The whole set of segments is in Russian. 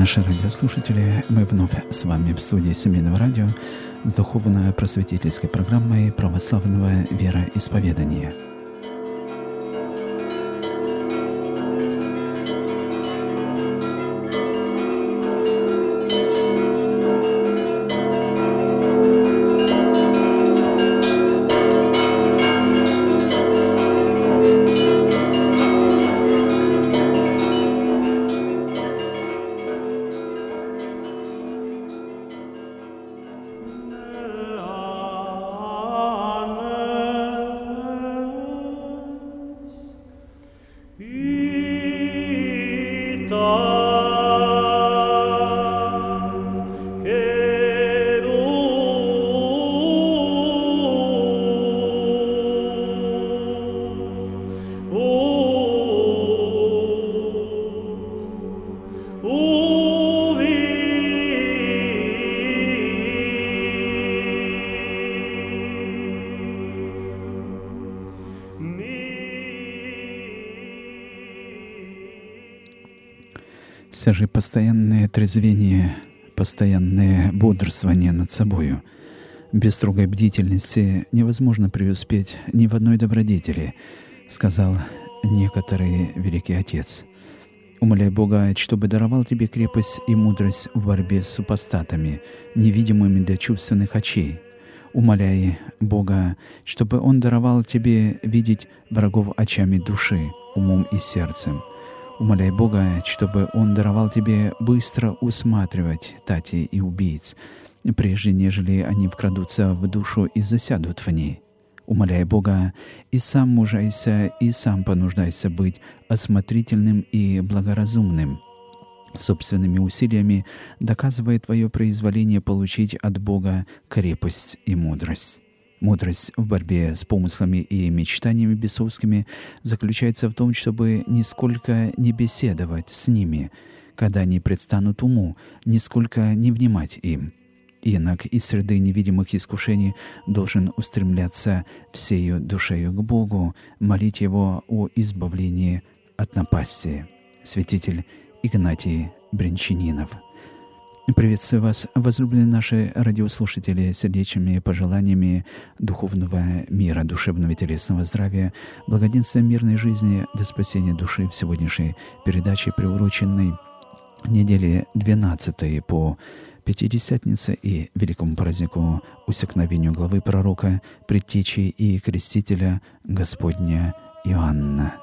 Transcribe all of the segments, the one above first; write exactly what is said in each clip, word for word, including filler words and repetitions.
Наши радиослушатели, мы вновь с вами в студии Семейного радио с духовно-просветительской программой православного вероисповедания. Все же постоянное трезвение, постоянное бодрствование над собою. Без строгой бдительности невозможно преуспеть ни в одной добродетели, сказал некоторый великий отец. Умоляй Бога, чтобы даровал тебе крепость и мудрость в борьбе с супостатами, невидимыми для чувственных очей. Умоляй Бога, чтобы Он даровал тебе видеть врагов очами души, умом и сердцем. Умоляй Бога, чтобы Он даровал тебе быстро усматривать тати и убийц, прежде нежели они вкрадутся в душу и засядут в ней. Умоляй Бога, и сам мужайся, и сам понуждайся быть осмотрительным и благоразумным, собственными усилиями доказывая твое произволение получить от Бога крепость и мудрость. Мудрость в борьбе с помыслами и мечтаниями бесовскими заключается в том, чтобы нисколько не беседовать с ними, когда они предстанут уму, нисколько не внимать им. Инок из среды невидимых искушений должен устремляться всею душею к Богу, молить Его о избавлении от напасти. Святитель Игнатий Брянчанинов. Приветствую вас, возлюбленные наши радиослушатели, сердечными пожеланиями духовного мира, душевного и телесного здравия, благоденствия мирной жизни до спасения души в сегодняшней передаче, приуроченной неделе двенадцатой по Пятидесятнице и великому празднику усекновению главы пророка, предтечи и крестителя Господня Иоанна.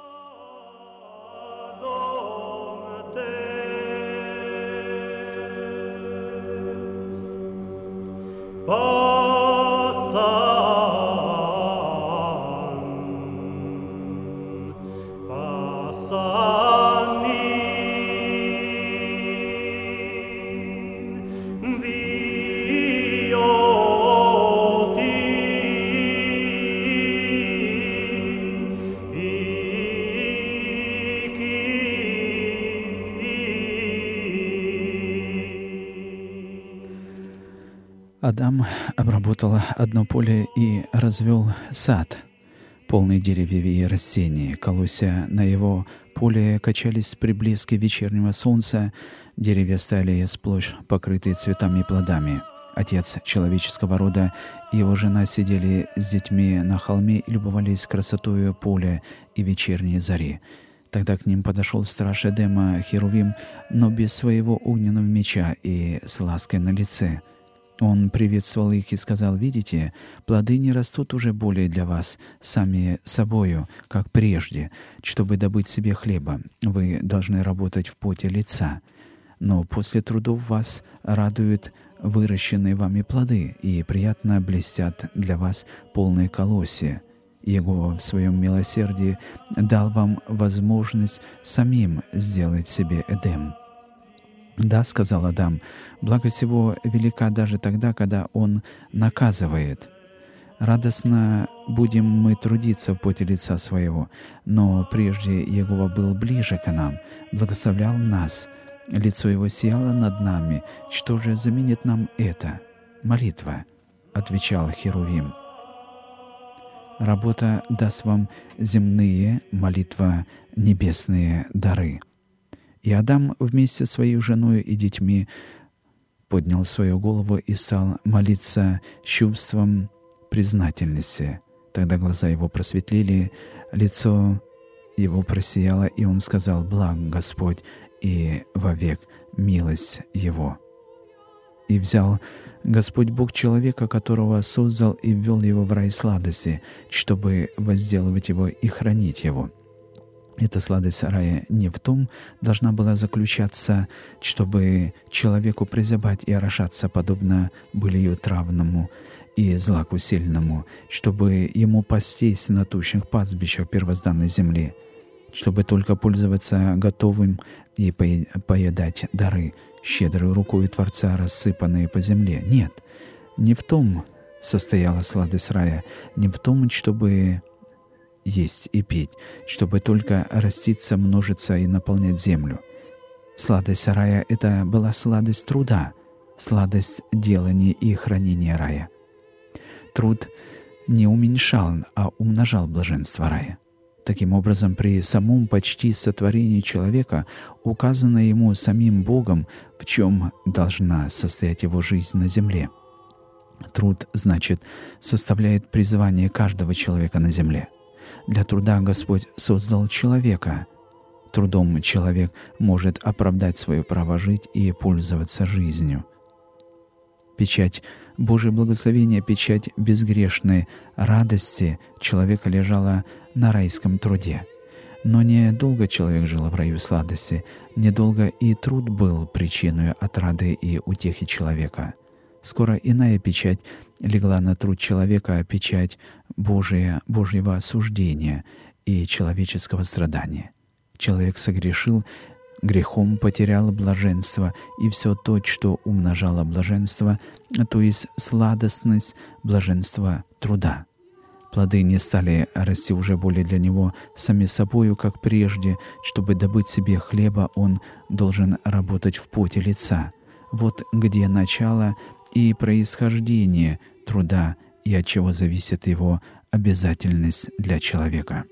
Адам обработал одно поле и развел сад, полный деревьев и растений. Колосья на его поле качались при блеске вечернего солнца, деревья стали сплошь покрытые цветами и плодами. Отец человеческого рода и его жена сидели с детьми на холме и любовались красотою поля и вечерней зари. Тогда к ним подошел страж Эдема Херувим, но без своего огненного меча и с лаской на лице. Он приветствовал их и сказал: «Видите, плоды не растут уже более для вас сами собою, как прежде. Чтобы добыть себе хлеба, вы должны работать в поте лица. Но после трудов вас радуют выращенные вами плоды, и приятно блестят для вас полные колосья. Иегова в своем милосердии дал вам возможность самим сделать себе Эдем». «Да, — сказал Адам, — благость его велика даже тогда, когда он наказывает. Радостно будем мы трудиться в поте лица своего, но прежде Иегова был ближе к нам, благословлял нас, лицо его сияло над нами. Что же заменит нам это? Молитва, — отвечал Херувим. Работа даст вам земные, молитва — небесные дары. И Адам вместе с своей женой и детьми поднял свою голову и стал молиться с чувством признательности. Тогда глаза его просветлели, лицо его просияло, и он сказал: «Благ Господь, и вовек милость Его». И взял Господь Бог человека, которого создал, и ввел его в рай сладости, чтобы возделывать его и хранить его. Эта сладость рая не в том должна была заключаться, чтобы человеку прозябать и орошаться, подобно былью травному и злаку сильному, чтобы ему пастись на тучных пастбищах первозданной земли, чтобы только пользоваться готовым и поедать дары, щедрой рукой Творца, рассыпанные по земле. Нет, не в том состояла сладость рая, не в том, чтобы есть и пить, чтобы только раститься, множиться и наполнять землю. Сладость рая — это была сладость труда, сладость делания и хранения рая. Труд не уменьшал, а умножал блаженство рая. Таким образом, при самом почти сотворении человека указано ему самим Богом, в чем должна состоять его жизнь на земле. Труд, значит, составляет призвание каждого человека на земле. Для труда Господь создал человека. Трудом человек может оправдать свое право жить и пользоваться жизнью. Печать Божьего благословения, печать безгрешной радости человека лежала на райском труде. Но недолго человек жил в раю сладости, недолго и труд был причиной отрады и утехи человека. Скоро иная печать легла на труд человека, печать Божия, Божьего осуждения и человеческого страдания. Человек согрешил, грехом потерял блаженство, и все то, что умножало блаженство, то есть сладостность блаженства труда. Плоды не стали расти уже более для него сами собою, как прежде. Чтобы добыть себе хлеба, он должен работать в поте лица. Вот где начало и происхождение труда, и от чего зависит его обязательность для человека.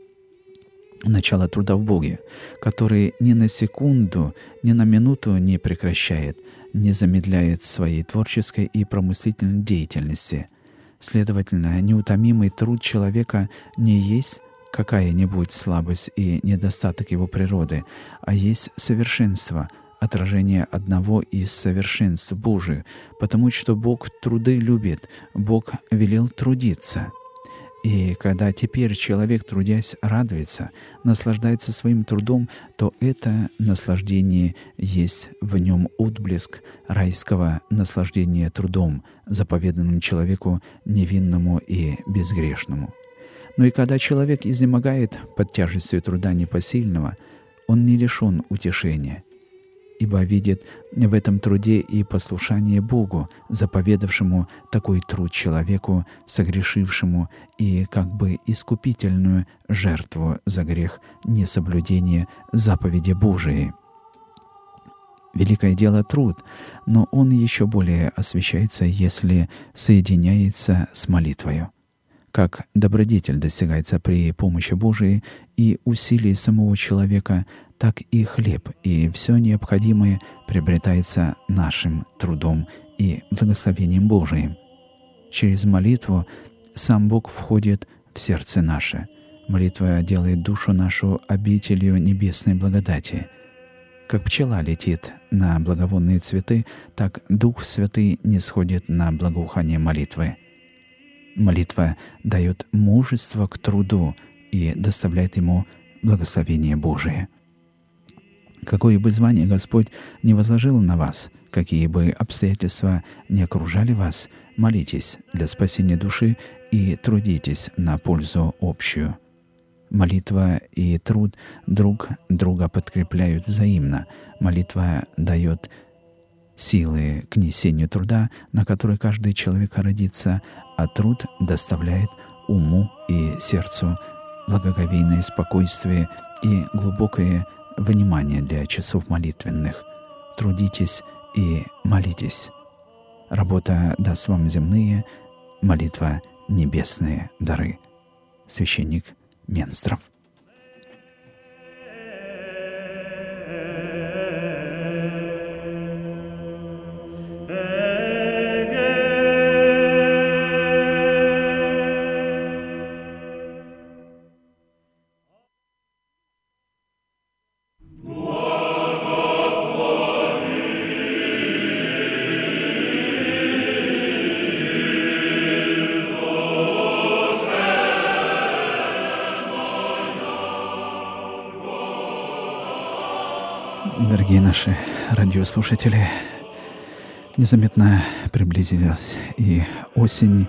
Начало труда в Боге, который ни на секунду, ни на минуту не прекращает, не замедляет своей творческой и промыслительной деятельности. Следовательно, неутомимый труд человека не есть какая-нибудь слабость и недостаток его природы, а есть совершенство, отражение одного из совершенств Божьих, потому что Бог труды любит, Бог велел трудиться. И когда теперь человек, трудясь, радуется, наслаждается своим трудом, то это наслаждение есть в нем отблеск райского наслаждения трудом, заповеданным человеку невинному и безгрешному. Но и когда человек изнемогает под тяжестью труда непосильного, он не лишен утешения, ибо видит в этом труде и послушание Богу, заповедавшему такой труд человеку, согрешившему, и как бы искупительную жертву за грех несоблюдения заповеди Божией. Великое дело — труд, но он еще более освящается, если соединяется с молитвою. Как добродетель достигается при помощи Божией и усилий самого человека, так и хлеб, и все необходимое приобретается нашим трудом и благословением Божиим. Через молитву сам Бог входит в сердце наше. Молитва делает душу нашу обителью небесной благодати. Как пчела летит на благовонные цветы, так Дух Святый нисходит на благоухание молитвы. Молитва дает мужество к труду и доставляет ему благословение Божие. Какое бы звание Господь не возложил на вас, какие бы обстоятельства не окружали вас, молитесь для спасения души и трудитесь на пользу общую. Молитва и труд друг друга подкрепляют взаимно. Молитва дает силы к несению труда, на который каждый человек родится, а труд доставляет уму и сердцу благоговейное спокойствие и глубокое внимание для часов молитвенных. Трудитесь и молитесь. Работа даст вам земные, молитва — небесные дары. Священник Менстров. Дорогие наши радиослушатели, незаметно приблизилась и осень.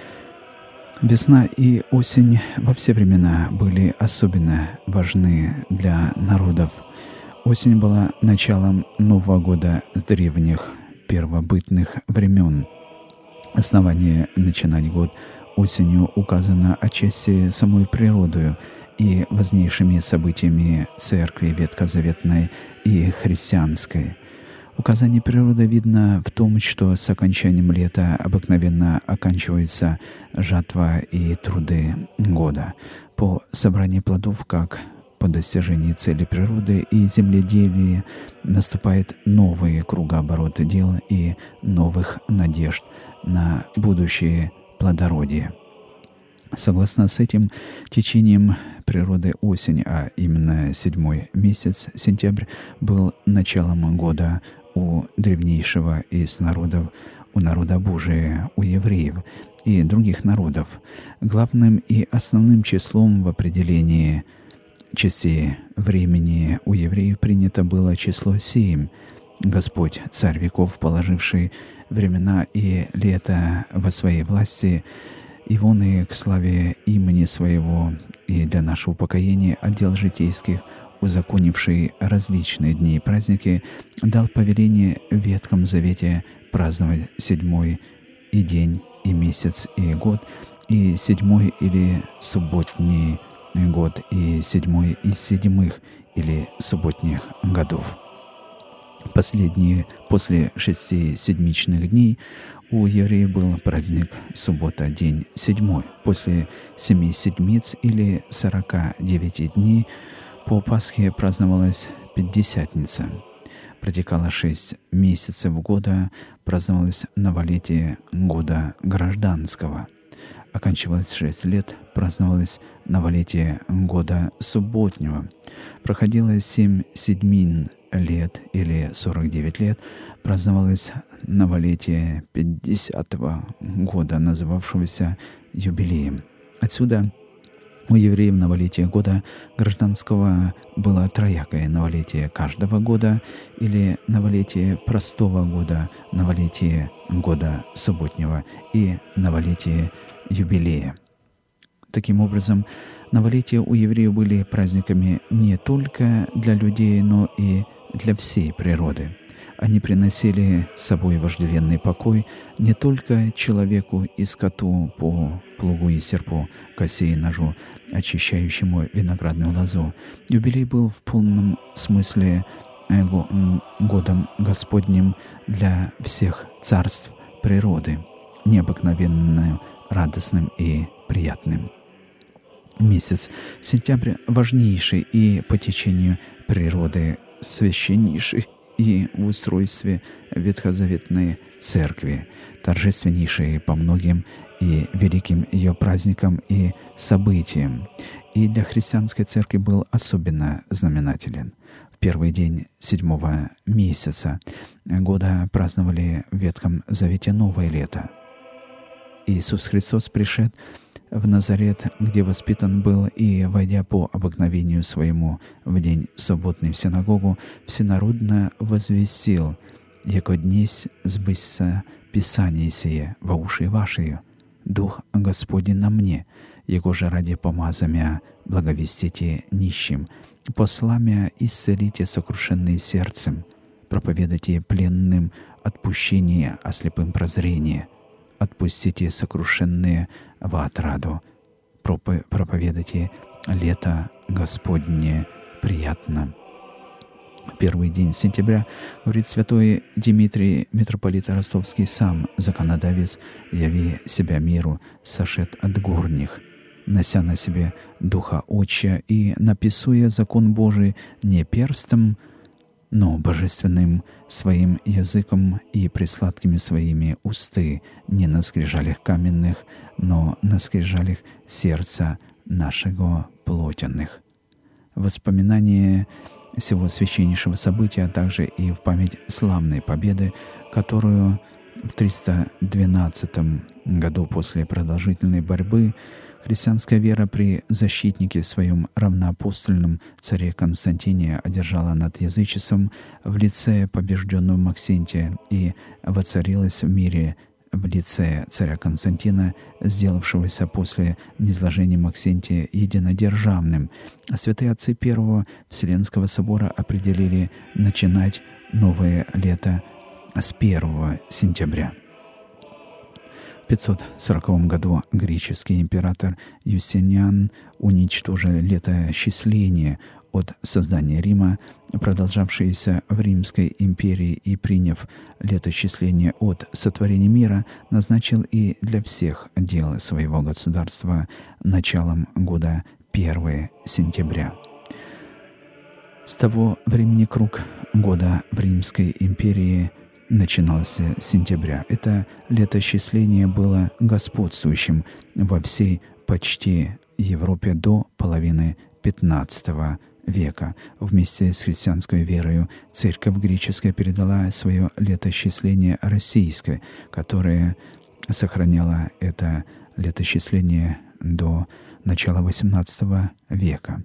Весна и осень во все времена были особенно важны для народов. Осень была началом Нового года с древних первобытных времен. Основание начинать год осенью указано отчасти самой природою и важнейшими событиями церкви ветхозаветной и христианской. Указание природы видно в том, что с окончанием лета обыкновенно оканчивается жатва и труды года. По собрании плодов, как по достижении цели природы и земледелия, наступает новый кругооборот дел и новых надежд на будущее плодородие. Согласно с этим течением природы осень, а именно седьмой месяц, сентябрь, был началом года у древнейшего из народов, у народа Божия, у евреев и других народов. Главным и основным числом в определении частей времени у евреев принято было число семь. Господь, царь веков, положивший времена и лето во своей власти, и вон и к славе имени Своего, и для нашего упокоения отдел житейских, узаконивший различные дни и праздники, дал повеление в Ветхом Завете праздновать седьмой и день, и месяц, и год, и седьмой или субботний год, и седьмой из седьмых или субботних годов. Последние, после шести седмичных дней, у евреев был праздник суббота, день седьмой. После семи седмиц или сорока девяти дней по Пасхе праздновалась Пятидесятница. Протекало шесть месяцев года, праздновалось новолетие года гражданского. Оканчивалось шесть лет, праздновалось новолетие года субботнего. Проходило семь седьмин лет или сорок девять лет, праздновалось новолетие пятидесятого года, называвшегося юбилеем. Отсюда у евреев новолетие года гражданского было троякое: новолетие каждого года или новолетие простого года, новолетие года субботнего и новолетие юбилея. Таким образом, новолетия у евреев были праздниками не только для людей, но и для всей природы. Они приносили с собой вожделенный покой не только человеку и скоту по плугу и серпу, косе и ножу, очищающему виноградную лозу. Юбилей был в полном смысле годом Господним для всех царств природы, необыкновенным, радостным и приятным. Месяц сентябрь важнейший и по течению природы священнейший, и в устройстве ветхозаветной церкви, торжественнейший по многим и великим ее праздникам и событиям, и для христианской церкви был особенно знаменателен. В первый день седьмого месяца года праздновали в Ветхом Завете новое лето. Иисус Христос пришед в Назарет, где воспитан был, и, войдя по обыкновению своему в день субботный в синагогу, всенародно возвестил: «Яко днесь сбысся Писание сие во уши ваши, Дух Господень на мне, Его же ради помазамя благовестите нищим, посламя исцелите сокрушенные сердцем, проповедайте пленным отпущение, а слепым прозрение, отпустите сокрушенные во отраду, проповедайте лето Господне приятно». Первый день сентября, говорит святой Дмитрий, митрополит Ростовский, сам законодавец, яви себя миру, сошед от горних, нося на себе Духа Отча и написуя закон Божий не перстом, но божественным своим языком и пресладкими своими усты, не на скрижалях каменных, но на скрижалях сердца нашего плотяных. Воспоминание сего священнейшего события, а также и в память славной победы, которую В триста двенадцатом году после продолжительной борьбы христианская вера при защитнике своем равноапостольном царе Константине одержала над язычеством в лице побежденного Максентия и воцарилась в мире в лице царя Константина, сделавшегося после низложения Максентия единодержавным. Святые отцы Первого Вселенского собора определили начинать новое лето с первого сентября. В пятьсот сороковом году греческий император Юстиниан уничтожил летоисчисление от создания Рима, продолжавшееся в Римской империи, и, приняв летоисчисление от сотворения мира, назначил и для всех дел своего государства началом года первого сентября. С того времени круг года в Римской империи начинался с сентября. Это летоисчисление было господствующим во всей почти Европе до половины пятнадцатого века. Вместе с христианской верою церковь греческая передала свое летоисчисление российской, которое сохраняло это летоисчисление до начала восемнадцатого века.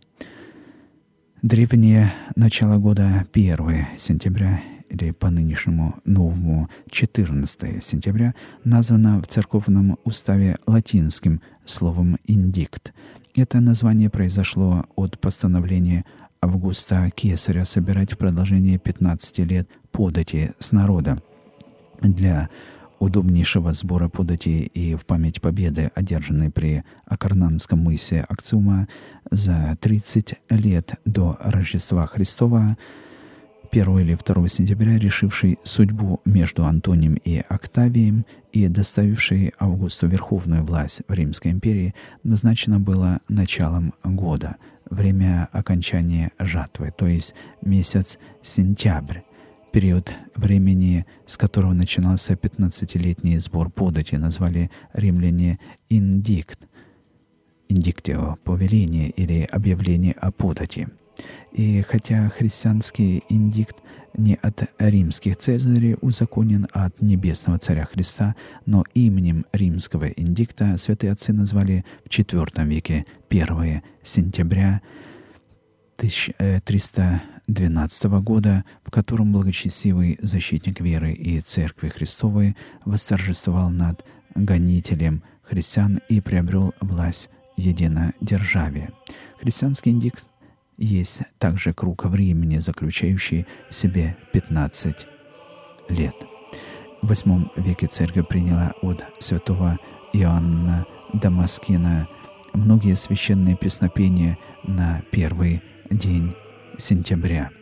Древнее начало года первого сентября или по нынешнему новому четырнадцатого сентября названо в церковном уставе латинским словом «индикт». Это название произошло от постановления Августа Кесаря собирать в продолжении пятнадцати лет подати с народа. Для удобнейшего сбора подати и в память победы, одержанной при Акарнанском мысе Акциума за тридцать лет до Рождества Христова, первого или второго сентября, решивший судьбу между Антонием и Октавием и доставивший Августу верховную власть в Римской империи, назначено было началом года, время окончания жатвы, то есть месяц сентябрь, период времени, с которого начинался пятнадцатилетний сбор подати, назвали римляне «индикт», «индиктио» — повеление или объявление о подати. И хотя христианский индикт не от римских цезарей узаконен, а от небесного царя Христа, но именем римского индикта святые отцы назвали в четвёртом веке первого сентября тысяча триста двенадцатого года, в котором благочестивый защитник веры и Церкви Христовой восторжествовал над гонителем христиан и приобрел власть единодержавия. Христианский индикт есть также круг времени, заключающий в себе пятнадцать лет. В восьмом веке церковь приняла от святого Иоанна Дамаскина многие священные песнопения на первый день сентября.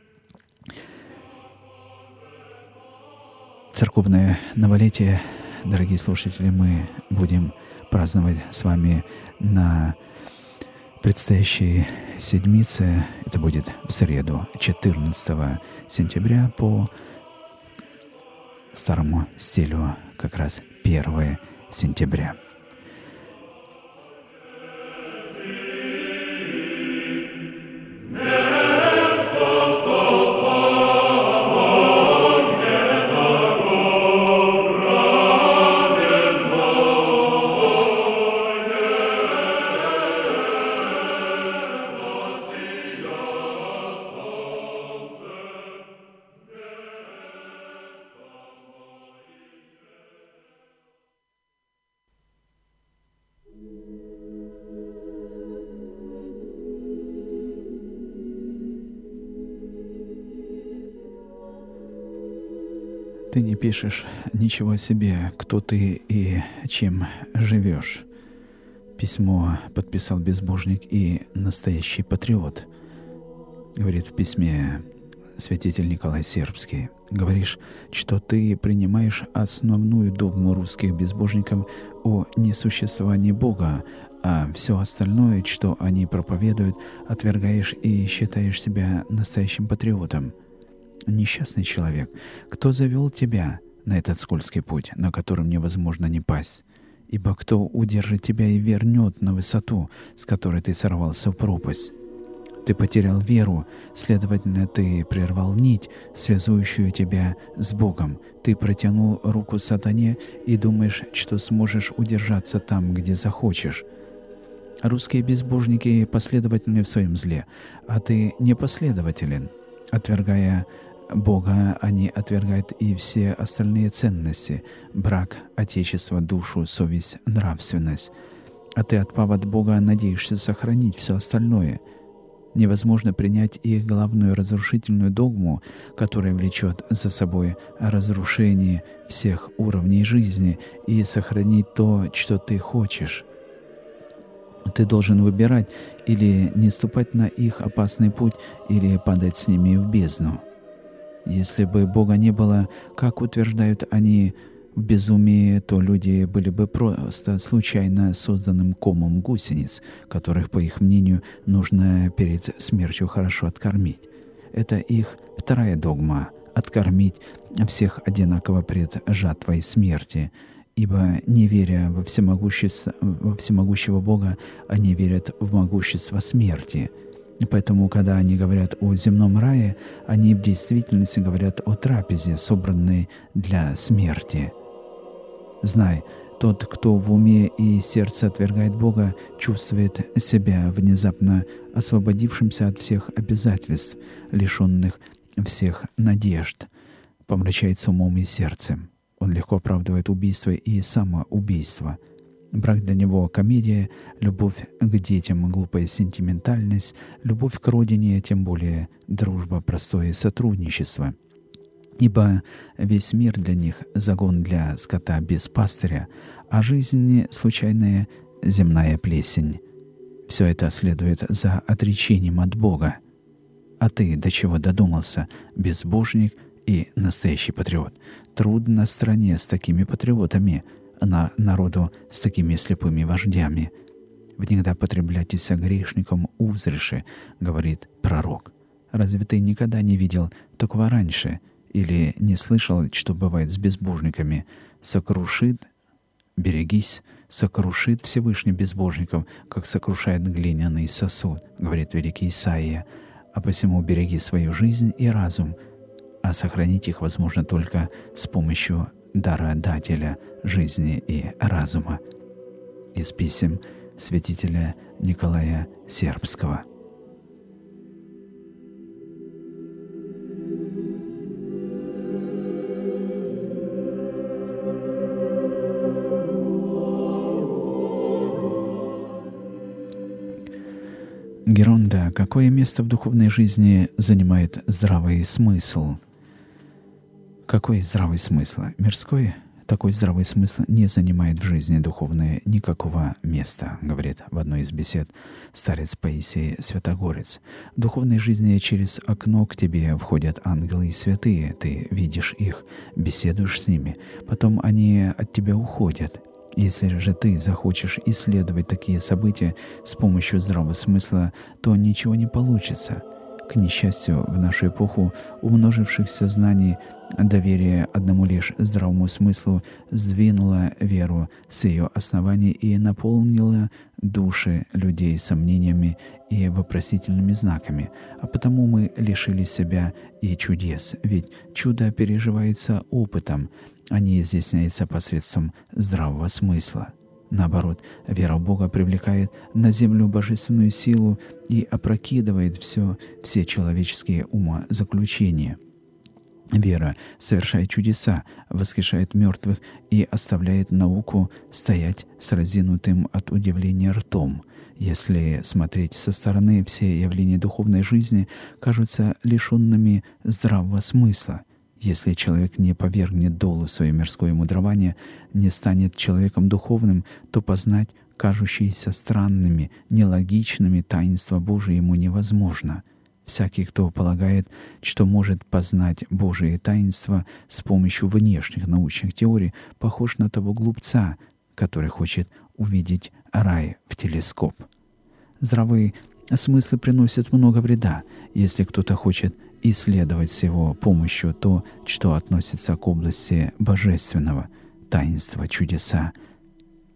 Церковное новолетие, дорогие слушатели, мы будем праздновать с вами на предстоящей седмице. Это будет в среду, четырнадцатого сентября, по старому стилю, как раз первого сентября. Ты не пишешь ничего о себе, кто ты и чем живешь. Письмо подписал безбожник и настоящий патриот. Говорит в письме святитель Николай Сербский. Говоришь, что ты принимаешь основную догму русских безбожников о несуществовании Бога, а все остальное, что они проповедуют, отвергаешь и считаешь себя настоящим патриотом. Несчастный человек, кто завел тебя на этот скользкий путь, на котором невозможно не пасть? Ибо кто удержит тебя и вернет на высоту, с которой ты сорвался в пропасть? Ты потерял веру, следовательно, ты прервал нить, связующую тебя с Богом. Ты протянул руку сатане и думаешь, что сможешь удержаться там, где захочешь. Русские безбожники последовательны в своем зле, а ты непоследователен. Отвергая Бога, они отвергают и все остальные ценности – брак, отечество, душу, совесть, нравственность. А ты, отпав от Бога, надеешься сохранить все остальное. Невозможно принять их главную разрушительную догму, которая влечет за собой разрушение всех уровней жизни, и сохранить то, что ты хочешь. Ты должен выбирать или не ступать на их опасный путь, или падать с ними в бездну. Если бы Бога не было, как утверждают они, в безумии, то люди были бы просто случайно созданным комом гусениц, которых, по их мнению, нужно перед смертью хорошо откормить. Это их вторая догма — откормить всех одинаково пред жатвой смерти, ибо, не веря во всемогущество, во всемогущего Бога, они верят в могущество смерти. И поэтому, когда они говорят о земном рае, они в действительности говорят о трапезе, собранной для смерти. Знай, тот, кто в уме и сердце отвергает Бога, чувствует себя внезапно освободившимся от всех обязательств, лишенных всех надежд, помрачается умом и сердцем. Он легко оправдывает убийство и самоубийство. Брак для него — комедия, любовь к детям — глупая сентиментальность, любовь к родине — тем более дружба, простое сотрудничество. Ибо весь мир для них — загон для скота без пастыря, а жизнь — случайная земная плесень. Все это следует за отречением от Бога. А ты до чего додумался, безбожник и настоящий патриот? Трудно на стране с такими патриотами, на народу с такими слепыми вождями. «Внегда потреблятися грешником узриши», — говорит пророк. Разве ты никогда не видел такого раньше? Или не слышал, что бывает с безбожниками? Сокрушит, берегись, сокрушит Всевышний безбожников, как сокрушает глиняный сосуд, говорит великий Исаия. А посему береги свою жизнь и разум, а сохранить их возможно только с помощью дародателя жизни и разума. Из писем святителя Николая Сербского. Геронда, какое место в духовной жизни занимает здравый смысл? Какой здравый смысл? Мирской? Такой здравый смысл не занимает в жизни духовной никакого места, говорит в одной из бесед старец Паисий Святогорец. В духовной жизни через окно к тебе входят ангелы и святые, ты видишь их, беседуешь с ними, потом они от тебя уходят. Если же ты захочешь исследовать такие события с помощью здравого смысла, то ничего не получится. К несчастью, в нашу эпоху умножившихся знаний доверие одному лишь здравому смыслу сдвинуло веру с ее оснований и наполнило души людей сомнениями и вопросительными знаками. А потому мы лишили себя и чудес, ведь чудо переживается опытом, а не изъясняется посредством здравого смысла. Наоборот, вера в Бога привлекает на землю божественную силу и опрокидывает все, все человеческие умозаключения. Вера совершает чудеса, воскрешает мертвых и оставляет науку стоять с разинутым от удивления ртом. Если смотреть со стороны, все явления духовной жизни кажутся лишенными здравого смысла. Если человек не повергнет долу свое мирское мудрование, не станет человеком духовным, то познать кажущиеся странными, нелогичными таинства Божие ему невозможно. Всякий, кто полагает, что может познать Божие таинства с помощью внешних научных теорий, похож на того глупца, который хочет увидеть рай в телескоп. Здравые смыслы приносят много вреда, если кто-то хочет исследовать с его помощью то, что относится к области божественного, таинства, чудеса.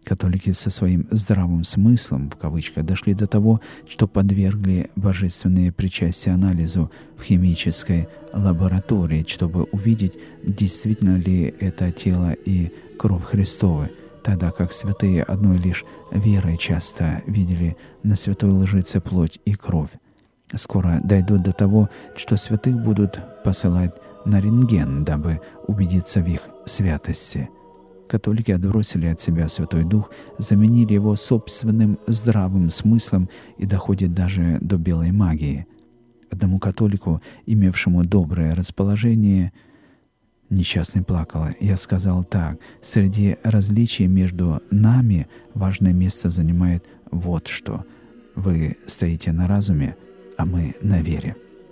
Католики со своим «здравым смыслом» в кавычках дошли до того, что подвергли божественные причастия анализу в химической лаборатории, чтобы увидеть, действительно ли это тело и кровь Христовы, тогда как святые одной лишь верой часто видели на святой лжице плоть и кровь. Скоро дойдут до того, что святых будут посылать на рентген, дабы убедиться в их святости. Католики отбросили от себя Святой Дух, заменили его собственным здравым смыслом и доходит даже до белой магии. Одному католику, имевшему доброе расположение, несчастный плакал. Я сказал так: среди различий между нами важное место занимает вот что. Вы стоите на разуме, а мы на вере.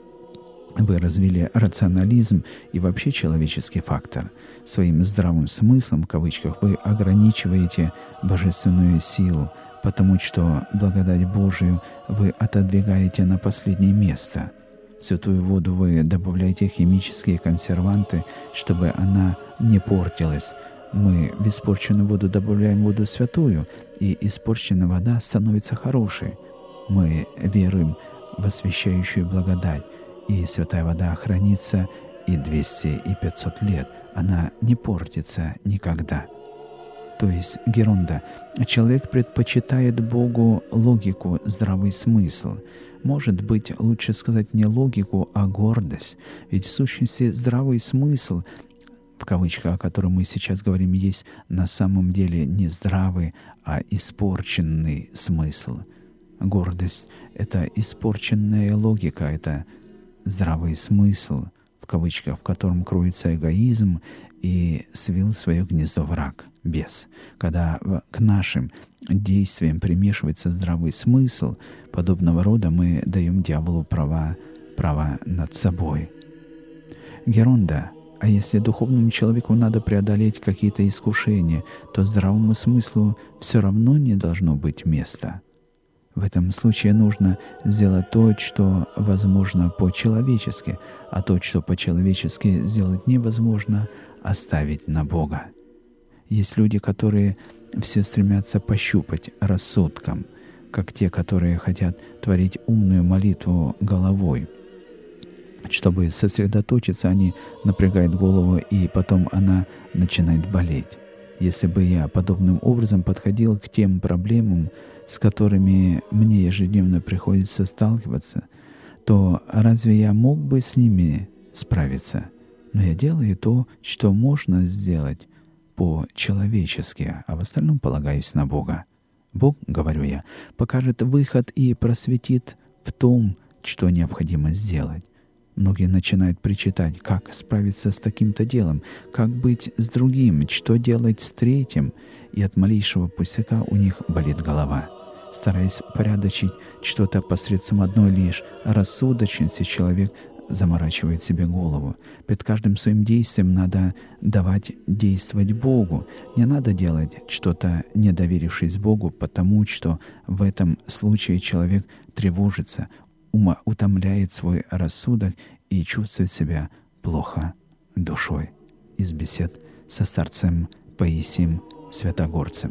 Вы развили рационализм и вообще человеческий фактор. Своим «здравым смыслом» в кавычках вы ограничиваете божественную силу, потому что благодать Божию вы отодвигаете на последнее место. В святую воду вы добавляете химические консерванты, чтобы она не портилась. Мы в испорченную воду добавляем воду святую, и испорченная вода становится хорошей. Мы веруем в освящающую благодать, и святая вода хранится и двести, и пятьсот лет. Она не портится никогда. То есть, Геронда, человек предпочитает Богу логику, здравый смысл. Может быть, лучше сказать не логику, а гордость. Ведь в сущности здравый смысл, в кавычках, о котором мы сейчас говорим, есть на самом деле не здравый, а испорченный смысл. Гордость — это испорченная логика, это здравый смысл, в кавычках, в котором кроется эгоизм, и свил свое гнездо враг, бес. Когда к нашим действиям примешивается здравый смысл, подобного рода мы даем дьяволу права, права над собой. Геронда, а если духовному человеку надо преодолеть какие-то искушения, то здравому смыслу все равно не должно быть места. В этом случае нужно сделать то, что возможно по-человечески, а то, что по-человечески сделать невозможно, оставить на Бога. Есть люди, которые все стремятся пощупать рассудком, как те, которые хотят творить умную молитву головой. Чтобы сосредоточиться, они напрягают голову, и потом она начинает болеть. Если бы я подобным образом подходил к тем проблемам, с которыми мне ежедневно приходится сталкиваться, то разве я мог бы с ними справиться? Но я делаю то, что можно сделать по-человечески, а в остальном полагаюсь на Бога. Бог, говорю я, покажет выход и просветит в том, что необходимо сделать. Многие начинают причитать, как справиться с таким-то делом, как быть с другим, что делать с третьим, и от малейшего пустяка у них болит голова. Стараясь упорядочить что-то посредством одной лишь рассудочности, человек заморачивает себе голову. Перед каждым своим действием надо давать действовать Богу. Не надо делать что-то, не доверившись Богу, потому что в этом случае человек тревожится, ума утомляет свой рассудок и чувствует себя плохо душой. Из бесед со старцем Паисием Святогорцем.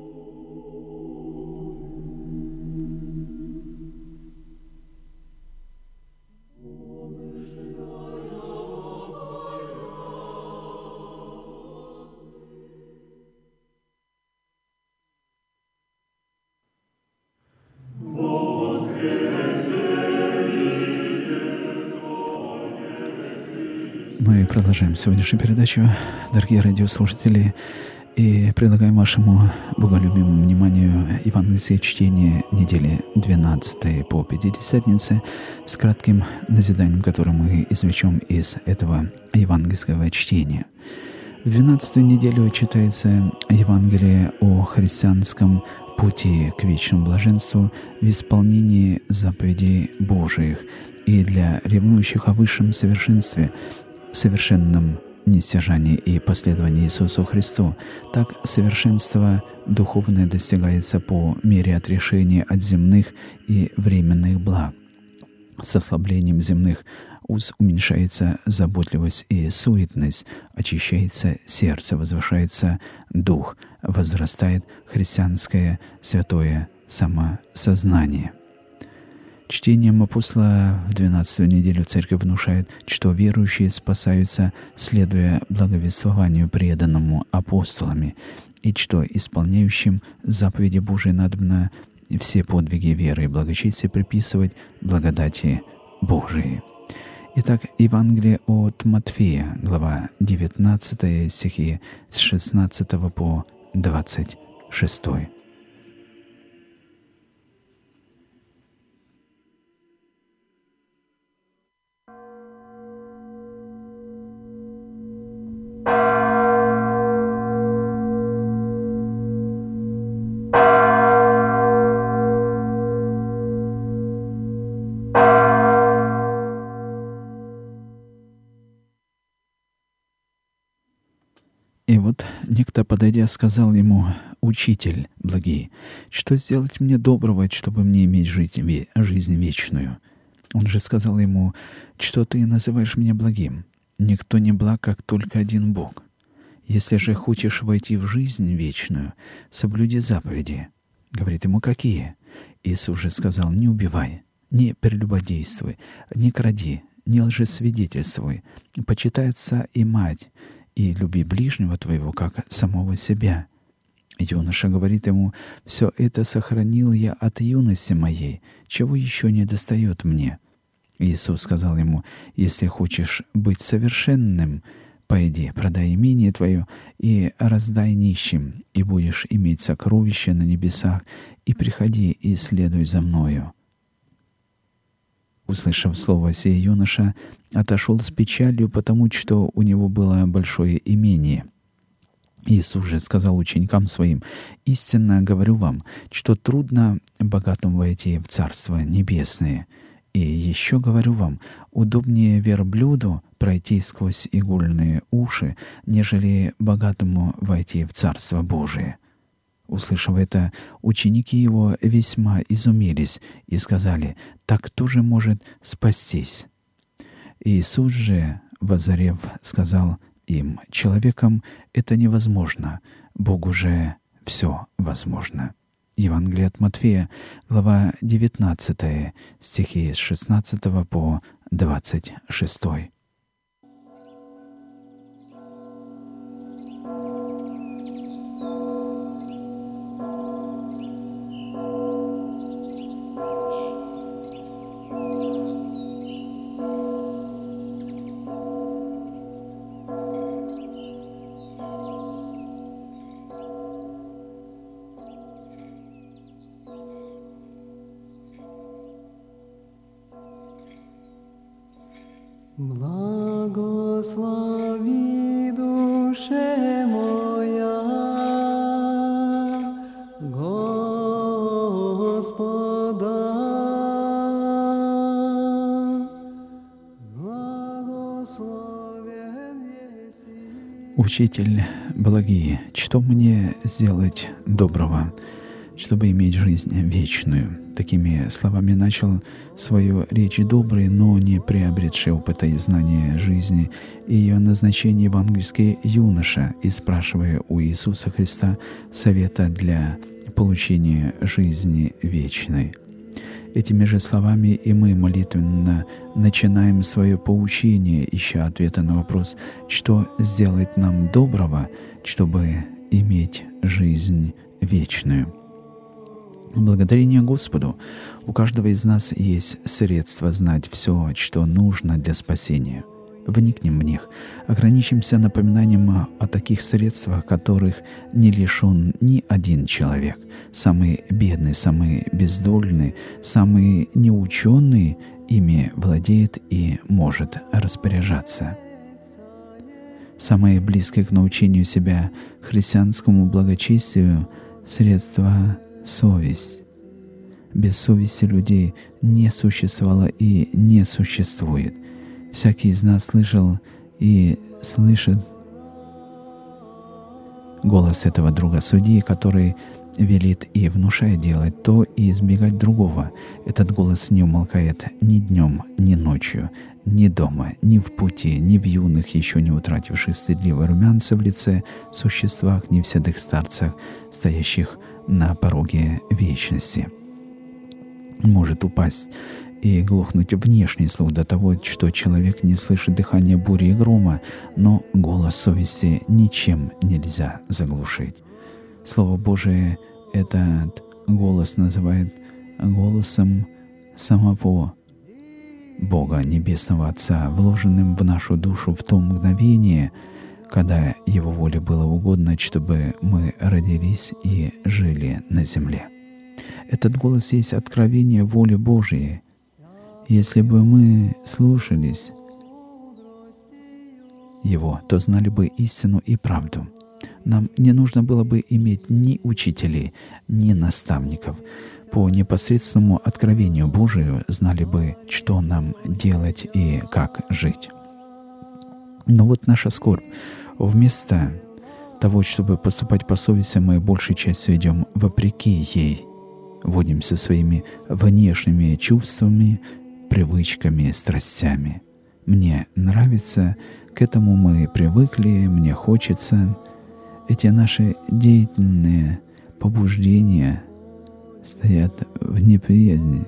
Мы продолжаем сегодняшнюю передачу, дорогие радиослушатели, и предлагаем вашему боголюбимому вниманию евангельское чтение недели двенадцатой по Пятидесятнице с кратким назиданием, которое мы извлечем из этого евангельского чтения. В двенадцатую неделю читается Евангелие о христианском пути к вечному блаженству в исполнении заповедей Божиих и для ревнующих о высшем совершенстве, совершенном нестяжании и последовании Иисусу Христу. Так совершенство духовное достигается по мере отрешения от земных и временных благ, с ослаблением земных уменьшается заботливость и суетность, очищается сердце, возвышается дух, возрастает христианское святое самосознание. Чтением апостола в двенадцатую неделю церковь внушает, что верующие спасаются, следуя благовествованию, преданному апостолами, и что исполняющим заповеди Божии надобно все подвиги веры и благочестия приписывать благодати Божией. Итак, Евангелие от Матфея, глава девятнадцатая, стихи с шестнадцатого по двадцать шестой. И вот некто, подойдя, сказал ему: «Учитель благий, что сделать мне доброго, чтобы мне иметь жизнь, жизнь вечную?» Он же сказал ему: «Что ты называешь меня благим? Никто не благ, как только один Бог. Если же хочешь войти в жизнь вечную, соблюди заповеди». Говорит ему: «Какие?» Иисус же сказал: «Не убивай, не прелюбодействуй, не кради, не лжесвидетельствуй, почитай отца и мать, и люби ближнего твоего, как самого себя». Юноша говорит ему: «Все это сохранил я от юности моей, чего еще не достает мне?» Иисус сказал ему: «Если хочешь быть совершенным, пойди, продай имение твое и раздай нищим, и будешь иметь сокровища на небесах, и приходи и следуй за мною». Услышав слово сие, юноша отошел с печалью, потому что у него было большое имение. Иисус же сказал ученикам своим: «Истинно говорю вам, что трудно богатому войти в Царство Небесное. И еще говорю вам, удобнее верблюду пройти сквозь игольные уши, нежели богатому войти в Царство Божие». Услышав это, ученики его весьма изумились и сказали: «Так кто же может спастись?» Иисус же, воззрев, сказал им: «Человеком это невозможно, Богу же все возможно». Евангелие от Матфея, глава девятнадцатая, стихи с шестнадцатого по двадцать шестой. Благослови, душе моя, Господа, благословен еси. Учитель благий, что мне сделать доброго, чтобы иметь жизнь вечную? Такими словами начал свою речь добрый, но не приобретший опыта и знания жизни и ее назначение евангельский юноша, и спрашивая у Иисуса Христа совета для получения жизни вечной. Этими же словами и мы молитвенно начинаем свое поучение, ища ответа на вопрос, что сделать нам доброго, чтобы иметь жизнь вечную. Благодарение Господу у каждого из нас есть средства знать все, что нужно для спасения. Вникнем в них, ограничимся напоминанием о таких средствах, которых не лишен ни один человек. Самый бедный, самый бездольный, самый неученый ими владеет и может распоряжаться. Самое близкое к научению себя христианскому благочестию средство — совесть. Без совести людей не существовало и не существует. Всякий из нас слышал и слышит голос этого друга судьи, который велит и внушает делать то и избегать другого. Этот голос не умолкает ни днем, ни ночью, ни дома, ни в пути, ни в юных, еще не утративших стыдливо румянца в лице существах, ни в седых старцах, стоящих на пороге вечности. Может упасть и глохнуть внешний слух до того, что человек не слышит дыхания бури и грома, но голос совести ничем нельзя заглушить. Слово Божие этот голос называет голосом самого Бога, Небесного Отца, вложенным в нашу душу в то мгновение, когда Его воле было угодно, чтобы мы родились и жили на земле. Этот голос есть откровение воли Божией. Если бы мы слушались Его, то знали бы истину и правду. Нам не нужно было бы иметь ни учителей, ни наставников. По непосредственному откровению Божию знали бы, что нам делать и как жить. Но вот наша скорбь. Вместо того, чтобы поступать по совести, мы большей частью идем вопреки ей. Водимся своими внешними чувствами, привычками, страстями. Мне нравится, к этому мы привыкли, мне хочется. Эти наши деятельные побуждения стоят в неприязни.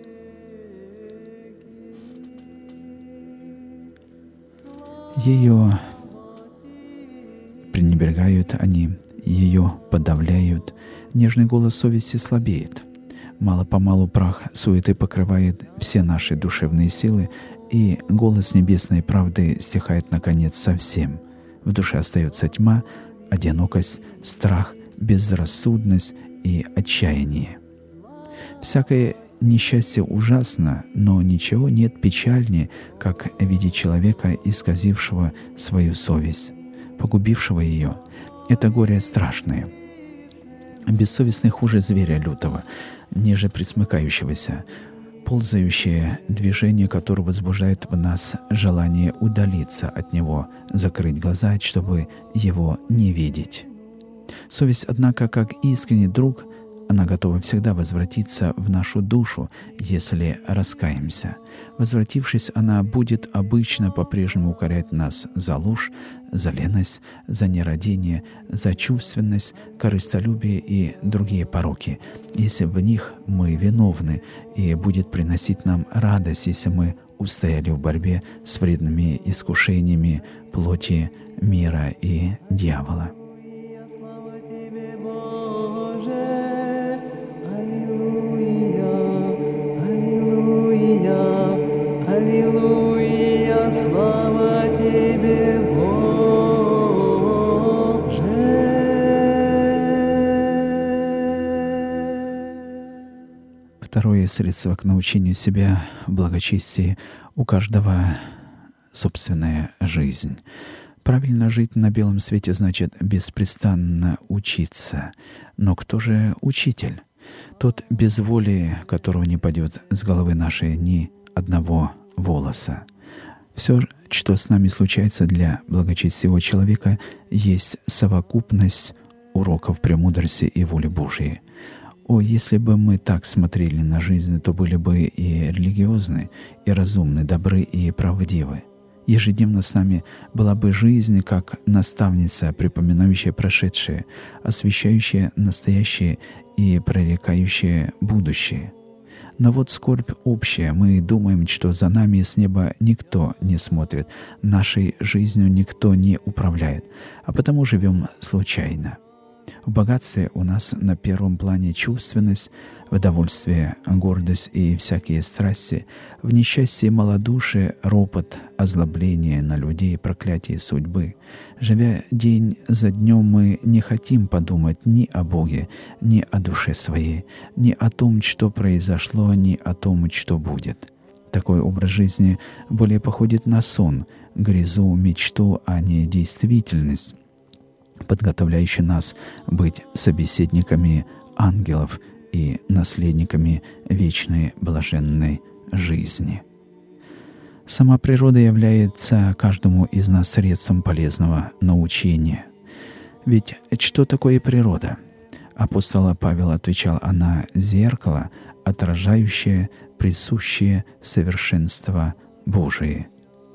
Ее пренебрегают они, ее подавляют. Нежный голос совести слабеет. Мало-помалу прах суеты покрывает все наши душевные силы, и голос небесной правды стихает наконец совсем. В душе остается тьма, одинокость, страх, безрассудность и отчаяние. Всякое несчастье ужасно, но ничего нет печальнее, как видеть человека, исказившего свою совесть, погубившего ее. Это горе страшное. Бессовестный хуже зверя лютого, ниже присмыкающегося, ползающее движение, которое возбуждает в нас желание удалиться от него, закрыть глаза, чтобы его не видеть. Совесть, однако, как искренний друг, она готова всегда возвратиться в нашу душу, если раскаемся. Возвратившись, она будет обычно по-прежнему укорять нас за ложь, за леность, за нерадение, за чувственность, корыстолюбие и другие пороки, если в них мы виновны, и будет приносить нам радость, если мы устояли в борьбе с вредными искушениями плоти, мира и дьявола. Аллилуйя, слава Тебе, Боже. Второе средство к научению себя в благочестии — у каждого собственная жизнь. Правильно жить на белом свете значит беспрестанно учиться. Но кто же учитель? Тот, без воли которого не падет с головы нашей ни одного волоса. Все, что с нами случается для благочестивого человека, есть совокупность уроков премудрости и воли Божьей. О, если бы мы так смотрели на жизнь, то были бы и религиозны, и разумны, добры и правдивы. Ежедневно с нами была бы жизнь, как наставница, припоминающая прошедшее, освещающая настоящее и прорекающая будущее. Но вот скорбь общая. Мы думаем, что за нами с неба никто не смотрит, нашей жизнью никто не управляет, а потому живем случайно. В богатстве у нас на первом плане чувственность, в довольстве гордость и всякие страсти, в несчастье малодушие, ропот, озлобление на людей, проклятие судьбы. Живя день за днем, мы не хотим подумать ни о Боге, ни о душе своей, ни о том, что произошло, ни о том, что будет. Такой образ жизни более походит на сон, грезу, мечту, а не действительность, подготовляющий нас быть собеседниками ангелов и наследниками вечной блаженной жизни. Сама природа является каждому из нас средством полезного научения. Ведь что такое природа? Апостола Павел отвечал: она зеркало, отражающее присущее совершенство Божие,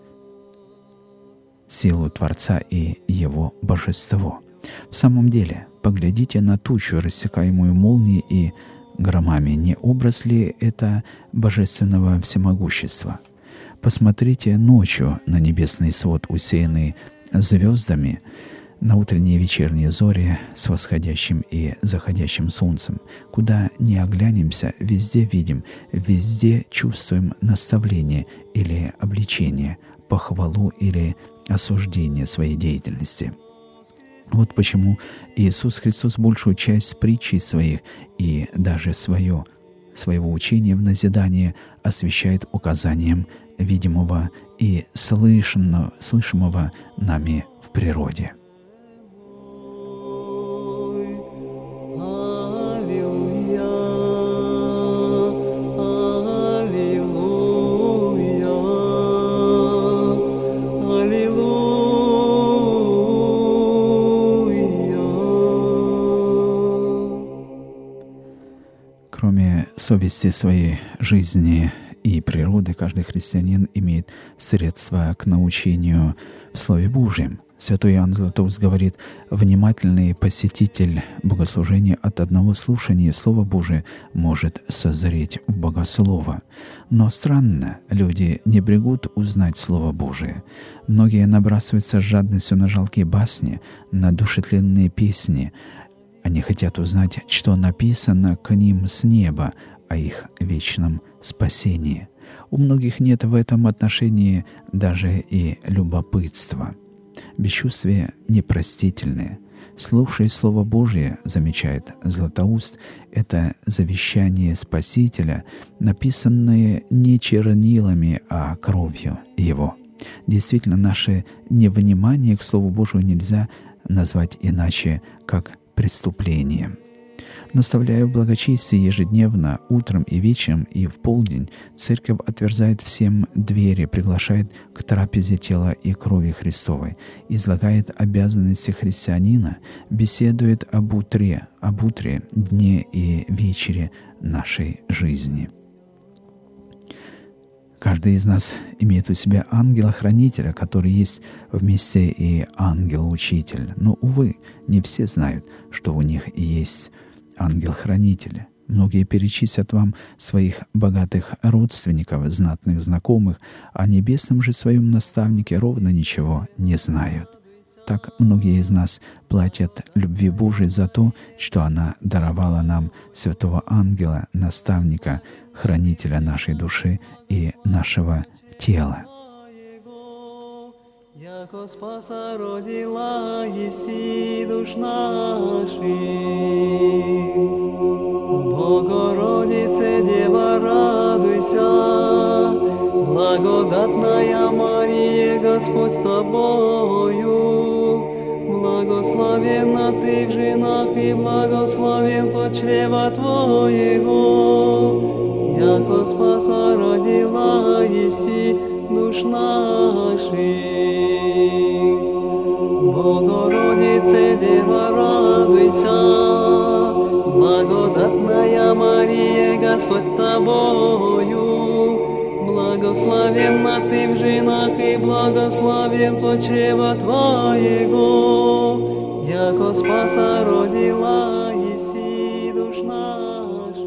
силу Творца и Его божество. В самом деле, поглядите на тучу, рассекаемую молнией и громами. Не образ ли это божественного всемогущества? Посмотрите ночью на небесный свод, усеянный звездами, на утренние и вечерние зори с восходящим и заходящим солнцем. Куда ни оглянемся, везде видим, везде чувствуем наставление или обличение, похвалу или осуждение своей деятельности. Вот почему Иисус Христос большую часть притчей своих и даже свое, своего учения в назидание освящает указанием видимого и слышанного, слышимого нами в природе. Кроме совести своей жизни и природы, каждый христианин имеет средства к научению в Слове Божьем. Святой Иоанн Златоуст говорит: «Внимательный посетитель богослужения от одного слушания Слова Божия может созреть в богослово». Но странно, люди не брегут узнать Слово Божие. Многие набрасываются с жадностью на жалкие басни, на душетленные песни. Они хотят узнать, что написано к ним с неба о их вечном спасении. У многих нет в этом отношении даже и любопытства. Бесчувствие непростительное. Слушай Слово Божие, замечает Златоуст, это завещание Спасителя, написанное не чернилами, а кровью Его. Действительно, наше невнимание к Слову Божию нельзя назвать иначе, как преступлением. Наставляя в благочестии ежедневно, утром и вечером, и в полдень, Церковь отверзает всем двери, приглашает к трапезе тела и крови Христовой, излагает обязанности христианина, беседует об утре, об утре, дне и вечере нашей жизни. Каждый из нас имеет у себя ангела-хранителя, который есть вместе и ангел-учитель. Но, увы, не все знают, что у них есть ангел-хранитель. Многие перечислят вам своих богатых родственников, знатных знакомых, о небесном же своем наставнике ровно ничего не знают. Так многие из нас платят любви Божией за то, что она даровала нам святого ангела, наставника, хранителя нашей души и нашего тела. Яко спаса родила еси душ наших, Богородице, Дева, радуйся, благодатная Мария, Господь с тобою, благословенна ты в женах и благословен плод чрева твоего, яко спаса родила еси душ наших. Богородице, Дева, радуйся, благодатная Мария, Господь с тобою, благословенна ты в женах и благословен плод чрева твоего, яко спаса родила еси душ наших.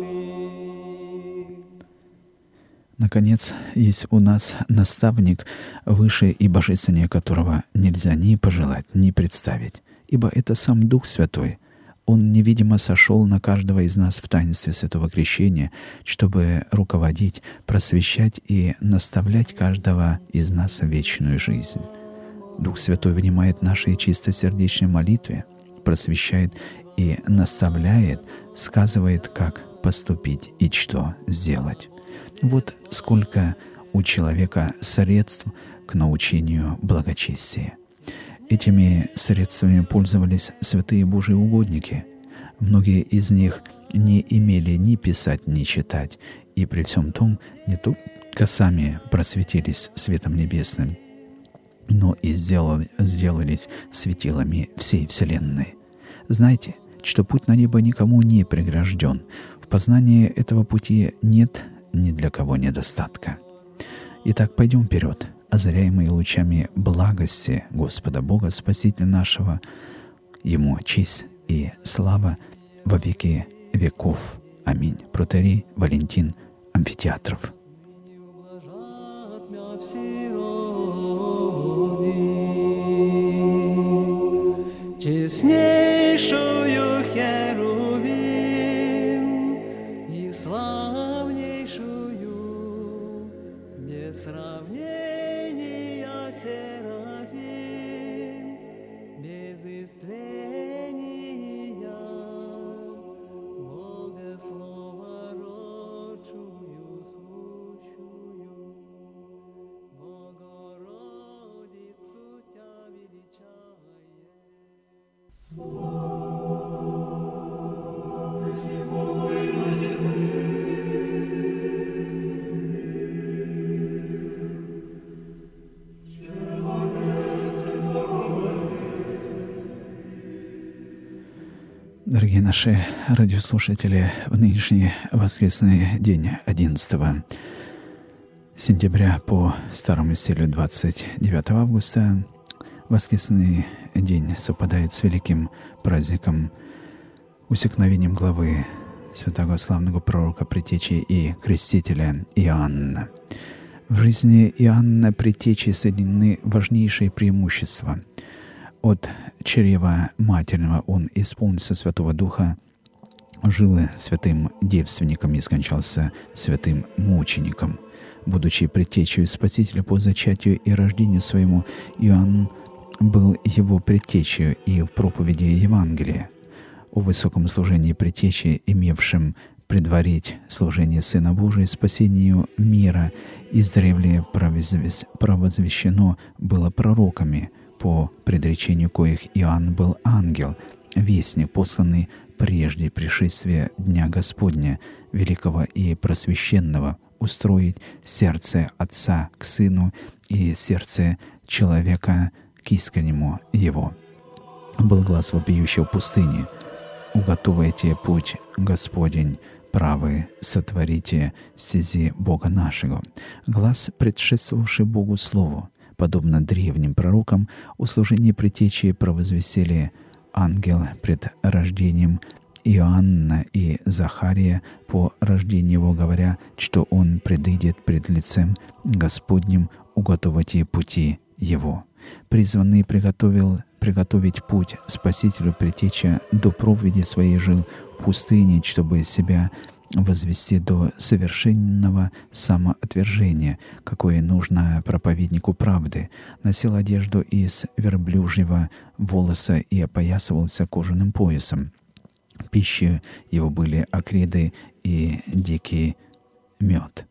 Наконец, есть у нас наставник, выше и божественнее которого нельзя ни пожелать, ни представить, ибо это сам Дух Святой. Он невидимо сошел на каждого из нас в таинстве Святого Крещения, чтобы руководить, просвещать и наставлять каждого из нас в вечную жизнь. Дух Святой внимает нашей чистосердечной молитве, просвещает и наставляет, сказывает, как поступить и что сделать. Вот сколько у человека средств к научению благочестия. Этими средствами пользовались святые Божьи угодники. Многие из них не имели ни писать, ни читать, и при всем том не только сами просветились светом небесным, но и сделали, сделались светилами всей вселенной. Знаете, что путь на небо никому не прегражден. В познании этого пути нет ни для кого недостатка. Итак, пойдем вперед, озаряемые лучами благости Господа Бога, Спасителя нашего. Ему честь и слава во веки веков. Аминь. Протоиерей Валентин Амфитеатров. Честнейшую Херувим и славнейшую, без сравнения Серафим, без истления, Бога Слова родшую, сущую, Богородицу Тя величает. Дорогие наши радиослушатели, в нынешний воскресный день одиннадцатого сентября по старому стилю двадцать девятого августа воскресный день совпадает с великим праздником усекновением главы святого славного пророка, предтечи и крестителя Иоанна. В жизни Иоанна предтечи соединены важнейшие преимущества. От чрева матерного он исполнился Святого Духа, жил святым девственником и скончался святым мучеником. Будучи предтечей Спасителя по зачатию и рождению своему, Иоанн был его предтечей и в проповеди Евангелия. О высоком служении предтечи, имевшем предварить служение Сына Божия, спасению мира, издревле провозвещено было пророками, по предречению коих Иоанн был ангел, вестник, посланный прежде пришествия Дня Господня, великого и просвященного, устроить сердце Отца к Сыну и сердце человека к искреннему Его. Был глас вопиющего в пустыне: «Уготовайте путь Господень, правы сотворите стези Бога нашего». Глас, предшествовавший Богу Слову, подобно древним пророкам, у служения предтечи провозвестили ангел пред рождением Иоанна и Захария по рождению его, говоря, что он предыдет пред лицем Господним уготовать пути его. Призванный приготовил приготовить путь Спасителю предтеча до проповеди своей жил в пустыне, чтобы себя возвести до совершенного самоотвержения, какое нужно проповеднику правды, носил одежду из верблюжьего волоса и опоясывался кожаным поясом. Пищей его были акриды и дикий мед.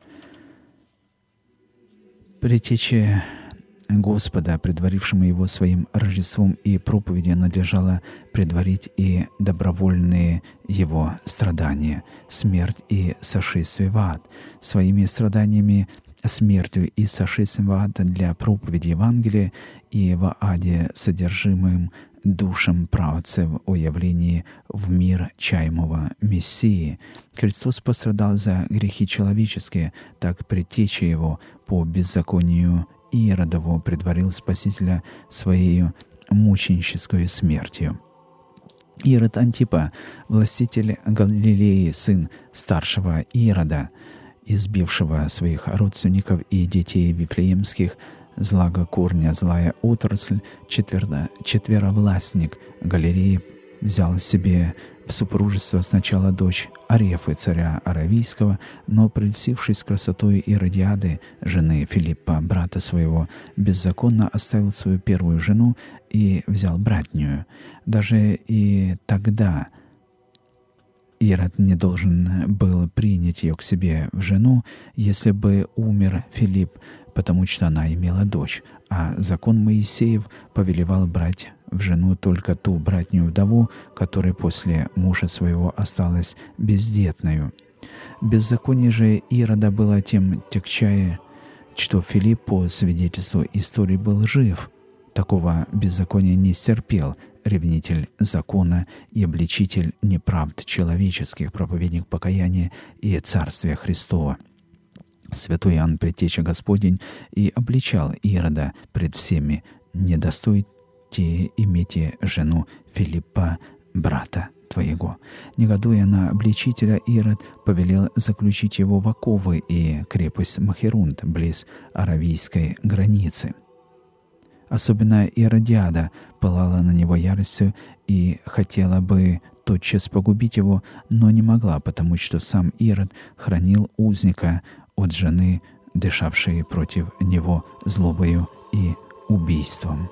Предтече Господа, предварившему его своим Рождеством и проповедью, надлежало предварить и добровольные его страдания, смерть и сошествие в ад. Своими страданиями, смертью и сошествием в ад для проповеди Евангелия и в аде содержимым душам правцев о явлении в мир чаемого Мессии. Христос пострадал за грехи человеческие, так предтеча его по беззаконию Иродову предварил Спасителя своей мученической смертью. Ирод Антипа, властитель Галилеи, сын старшего Ирода, избившего своих родственников и детей вифлеемских, злого корня, злая отрасль, четверо, четверовластник Галилеи, взял себе в супружество сначала дочь Арефы, царя Аравийского, но, прельстившись красотой Иродиады, жены Филиппа, брата своего, беззаконно оставил свою первую жену и взял братнюю. Даже и тогда Ирод не должен был принять ее к себе в жену, если бы умер Филипп, потому что она имела дочь, а закон Моисеев повелевал брать в жену только ту братнюю вдову, которая после мужа своего осталась бездетною. Беззаконие же Ирода было тем тягчае, что Филипп, по свидетельству истории, был жив. Такого беззакония не стерпел, ревнитель закона и обличитель неправд человеческих, проповедник покаяния и Царствия Христова. Святой Иоанн, предтеча Господень, и обличал Ирода пред всеми: «Не достойте имейте жену Филиппа, брата твоего». Негодуя на обличителя, Ирод повелел заключить его в оковы и крепость Махерунт близ аравийской границы. Особенно Иродиада пылала на него яростью и хотела бы тотчас погубить его, но не могла, потому что сам Ирод хранил узника от жены, дышавшей против него злобою и убийством.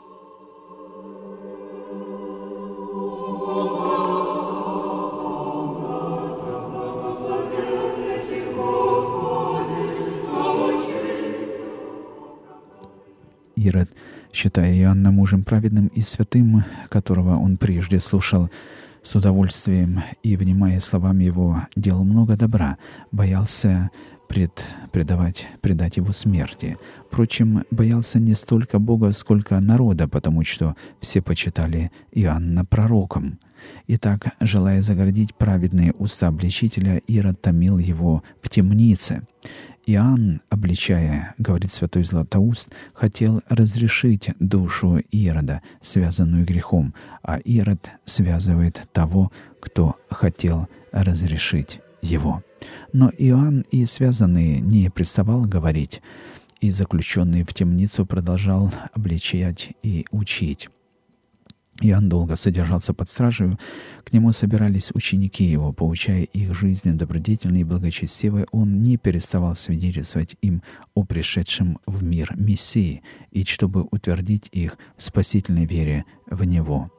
Ирод, считая Иоанна мужем праведным и святым, которого он прежде слушал с удовольствием и, внимая словам его, делал много добра, боялся пред, предавать, предать его смерти. Впрочем, боялся не столько Бога, сколько народа, потому что все почитали Иоанна пророком. Итак, желая загородить праведные уста обличителя, Ирод томил его в темнице. Иоанн, обличая, говорит святой Златоуст, хотел разрешить душу Ирода, связанную грехом, а Ирод связывает того, кто хотел разрешить его. Но Иоанн и связанный не приставал говорить, и заключенный в темницу продолжал обличать и учить. Иоанн долго содержался под стражей, к нему собирались ученики его, поучая их жизни добродетельной и благочестивой, он не переставал свидетельствовать им о пришедшем в мир Мессии, и чтобы утвердить их в спасительной вере в Него,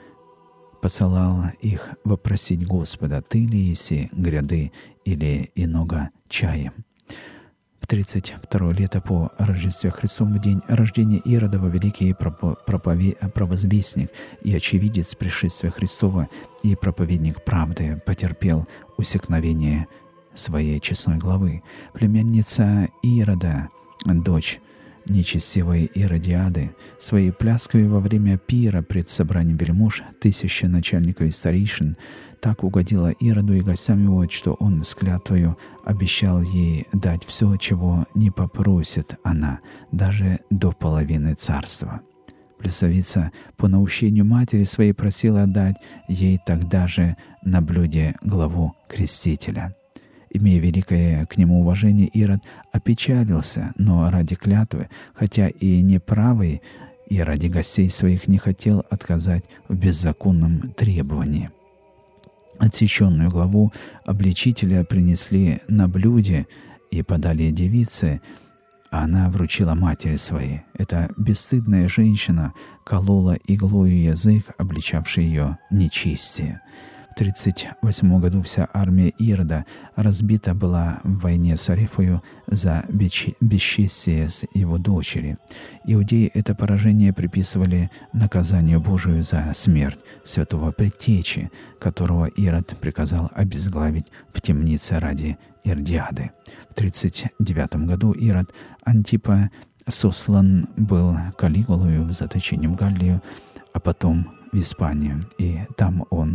посылал их вопросить Господа: «Ты ли еси гряды или иного чаем?» В тридцать второе лето по Рождестве Христовом, в день рождения Иродова, великий пропове... провозвестник и очевидец пришествия Христова и проповедник правды потерпел усекновение своей честной главы. Племянница Ирода, дочь нечестивой Иродиады, своей пляской во время пира пред собранием вельмож, тысячи начальников и старейшин, так угодила Ироду и гостям его, что он с клятвою обещал ей дать все, чего не попросит она, даже до половины царства. Плесовица по наущению матери своей просила дать ей тогда же на блюде главу крестителя. Имея великое к нему уважение, Ирод опечалился, но ради клятвы, хотя и неправый, и ради гостей своих не хотел отказать в беззаконном требовании. Отсеченную главу обличителя принесли на блюде и подали девице, а она вручила матери своей. Эта бесстыдная женщина колола иглою язык, обличавший ее нечестие. В тридцать восьмом году вся армия Ирода разбита была в войне с Арефою за бесчестие с его дочери. Иудеи это поражение приписывали наказанию Божию за смерть святого предтечи, которого Ирод приказал обезглавить в темнице ради Иродиады. В тридцать девятом году Ирод Антипа сослан был Калигулою в заточение в Галлию, а потом в Испанию, и там он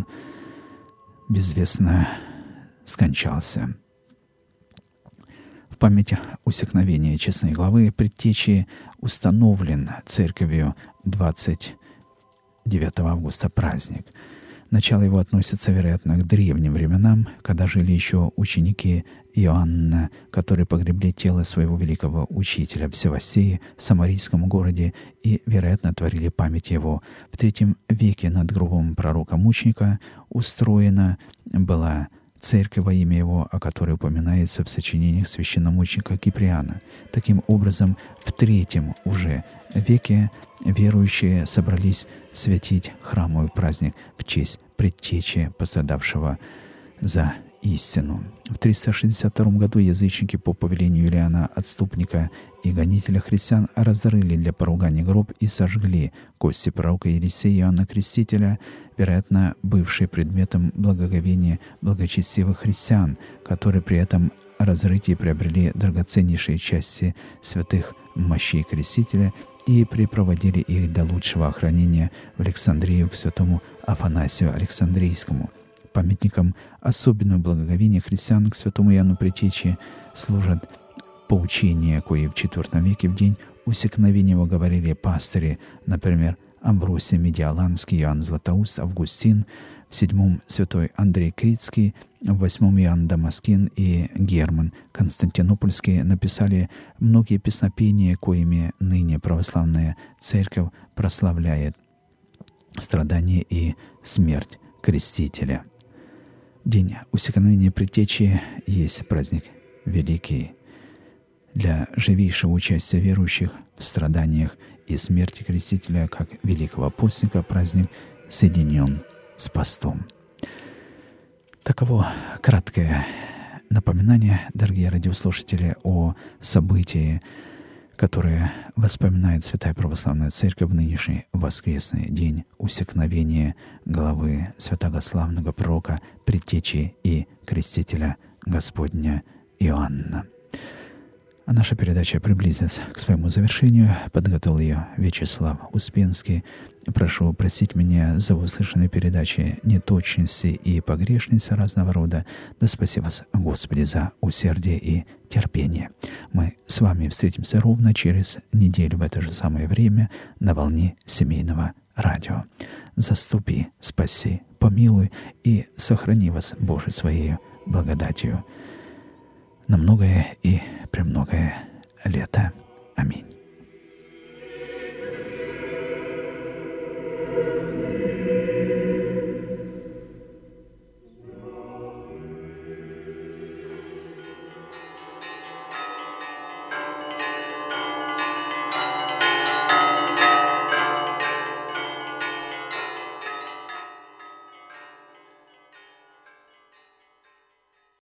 безвестно скончался. В память усекновения честной главы предтечи установлен церковью двадцать девятого августа праздник. Начало его относится, вероятно, к древним временам, когда жили еще ученики Иоанна, которые погребли тело своего великого учителя в Севастии, самарийском городе, и, вероятно, творили память его. В третьем веке над гробом пророка-мученика устроена была церковь во имя его, о которой упоминается в сочинениях священномученика Киприана. Таким образом, в третьем уже веке верующие собрались святить храмовый праздник в честь предтечи, пострадавшего за истину. В триста шестьдесят втором году язычники по повелению Юлиана, отступника и гонителя христиан, разрыли для поругания гроб и сожгли кости пророка Елисея Иоанна Крестителя, вероятно, бывший предметом благоговения благочестивых христиан, которые при этом разрытии приобрели драгоценнейшие части святых мощей Крестителя и припроводили их до лучшего охранения в Александрию к святому Афанасию Александрийскому. Памятником особенного благоговения христиан к святому Иоанну Предтече служат поучения, кои в четвёртом веке в день усекновения его говорили пастыри, например, Амвросий Медиаланский, Иоанн Златоуст, Августин, в седьмом святой Андрей Критский, в восьмом Иоанн Дамаскин и Герман Константинопольский написали многие песнопения, коими ныне православная церковь прославляет страдания и смерть Крестителя. День усекновения Предтечи есть праздник великий для живейшего участия верующих в страданиях и смерти Крестителя, как великого постника, праздник соединен с постом. Таково краткое напоминание, дорогие радиослушатели, о событии, которое воспоминает Святая Православная Церковь в нынешний воскресный день усекновения главы святославного пророка, предтечи и крестителя Господня Иоанна. А наша передача приблизится к своему завершению. Подготовил ее Вячеслав Успенский. Прошу простить меня за услышанные передачи неточности и погрешности разного рода. Да спаси вас, Господи, за усердие и терпение. Мы с вами встретимся ровно через неделю в это же самое время на волне семейного радио. Заступи, спаси, помилуй и сохрани вас, Боже, Своею благодатью на многое и премногое лето. Аминь.